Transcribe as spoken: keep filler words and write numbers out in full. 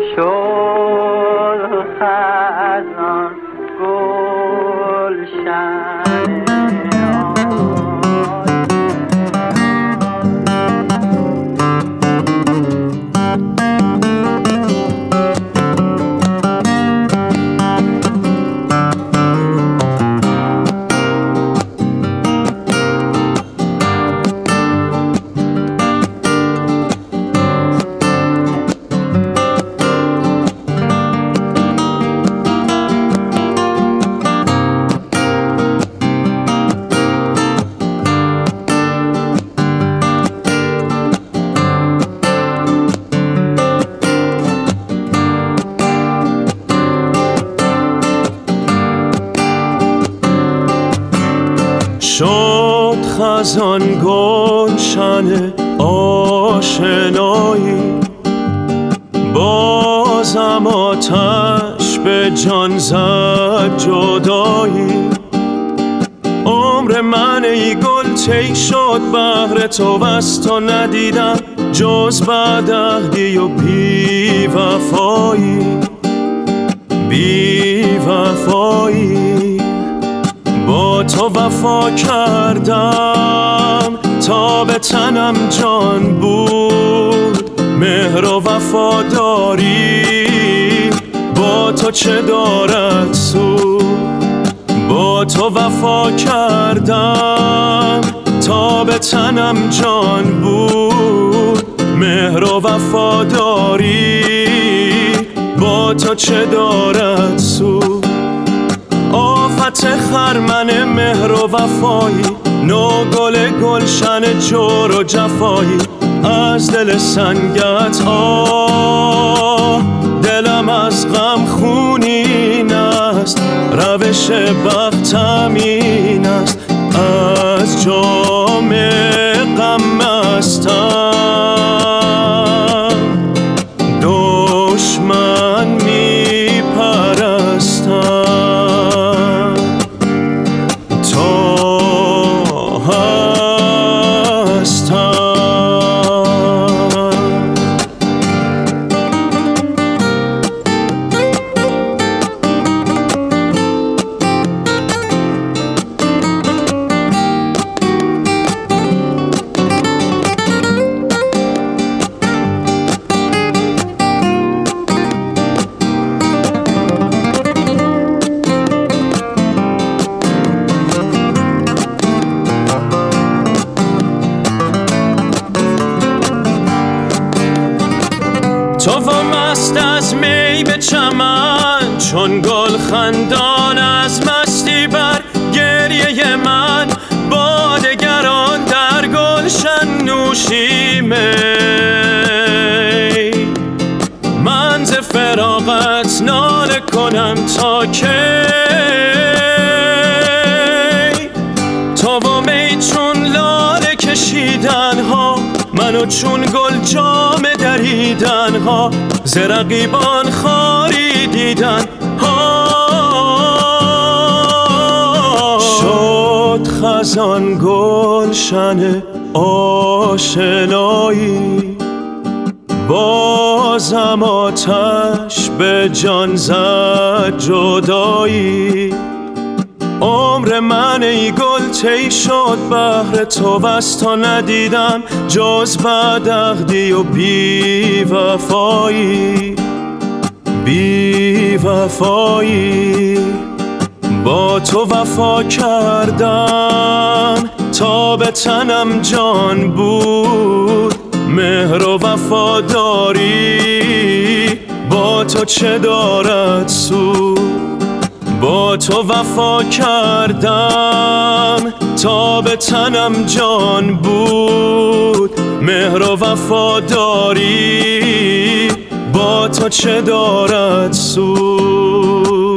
شد خزان گلشن شد خزان گلشن آشنایی، بازم آتش به جان زد جدایی. عمر من ای گل طی شد بهر تو بس تا ندیدم جز بدعهدی و بی وفایی بی وفایی. با تو وفا کردم تا به تنم جان بود، مهر و وفاداری با تو چه دارد سود. با تو وفا کردم تا به تنم جان بود، مهر و وفاداری با تو چه دارد سود. آفت خرمن مهر و وفایی، نو گل گلشن جور و جفایی. از دل سنگت آه دلم از غم خونین است، روش بختم این است از جام غم مستم. دشمن می پرستم تا هستم. تو و مست از می به چمن، چون گل خندان از مستی بر گریه من. با دگران در گلشن نوشی می، من ز فراقت ناله کنم تا کی. تو و می چون لاله کشیدن ها، منو چون گل جام دریدن ها. ز رقیبان خاری دیدن ها. شد خزان گلشن آشنایی، بازم آتش به جان زد جدایی. عمر من ای گل طی شد بهر تو بس تا ندیدم جز بدعهدی و بی وفایی بی وفایی. با تو وفا کردم تا به تنم جان بود، مهر و وفاداری با تو چه دارد سود. با تو وفا کردم تا به تنم جان بود، مهر و وفاداری با تو چه دارد سود.